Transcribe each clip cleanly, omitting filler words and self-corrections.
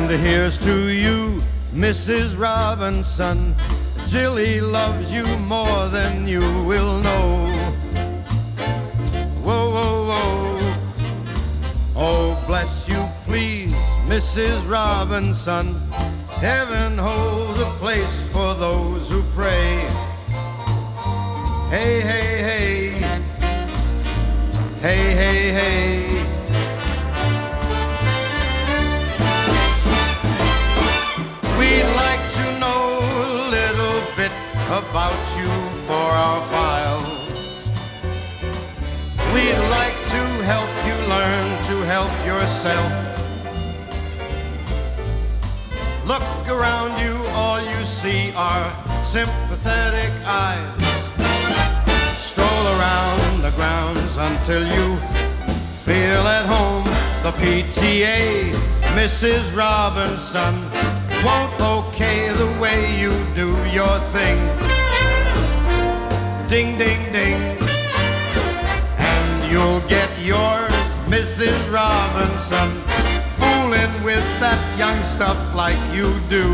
And here's to you, Mrs. Robinson. Jilly loves you more than you will know. Whoa, whoa, whoa. Oh, bless you, please, Mrs. Robinson. Heaven holds a place for those who pray. Hey, hey, hey. Hey, hey, hey. We'd like to know a little bit about you for our files. We'd like to help you learn to help yourself. Look around you, all you see are sympathetic eyes. Stroll around the grounds until you feel at home. The PTA, Mrs. Robinson, won't okay the way you do your thing. Ding, ding, ding. And you'll get yours, Mrs. Robinson, fooling with that young stuff like you do.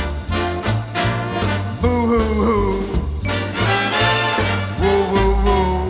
Boo-hoo-hoo. Woo-woo-woo.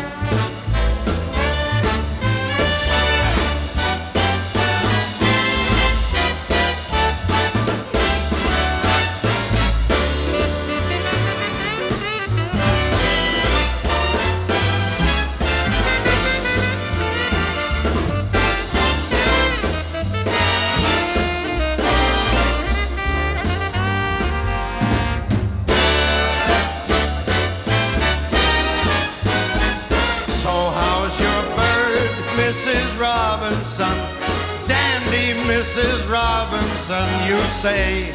Mrs. Robinson, dandy Mrs. Robinson, you say.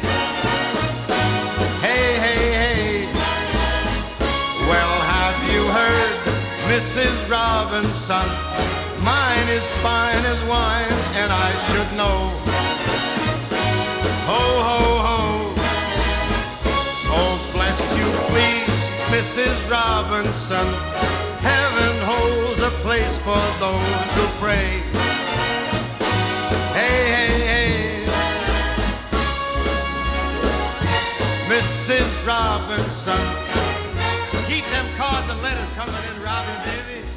Hey, hey, hey. Well, have you heard, Mrs. Robinson? Mine is fine as wine, and I should know. Ho, ho, ho. Oh, bless you, please, Mrs. Robinson. Heaven holds a place for those who pray. Hey, hey, hey. Mrs. Robinson, keep them cards and letters coming in, Robin, baby.